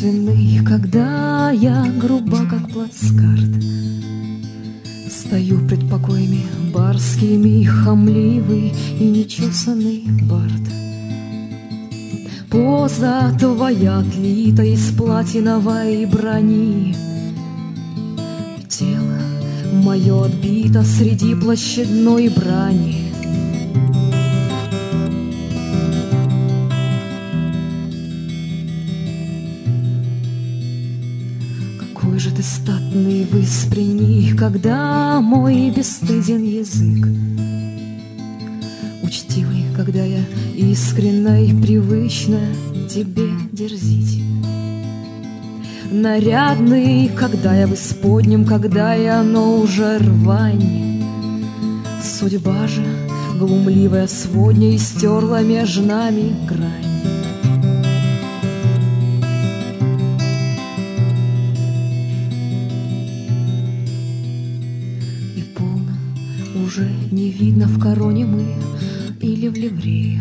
единственный, когда я груба, как плацкарт. Стою пред покоями барскими, хамливый и нечесанный бард. Поза твоя отлита из платиновой брони, тело мое отбито среди площадной брани. Какой же ты статный, восприни, когда мой бесстыден язык, учтивый, когда я искренно и привычно тебе дерзить, нарядный, когда я в исподнем, когда я, но уже рвань. Судьба же, глумливая сводня, истерла между нами грань. И полно уже не видно, в короне мы или в ливрее.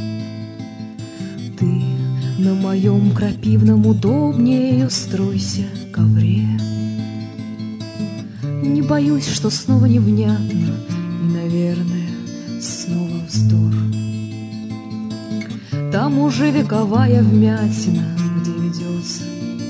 Ты на моем крапивном удобнее устройся ковре. Не боюсь, что снова невнятно, и, наверное, снова вздор. Там уже вековая вмятина, где ведется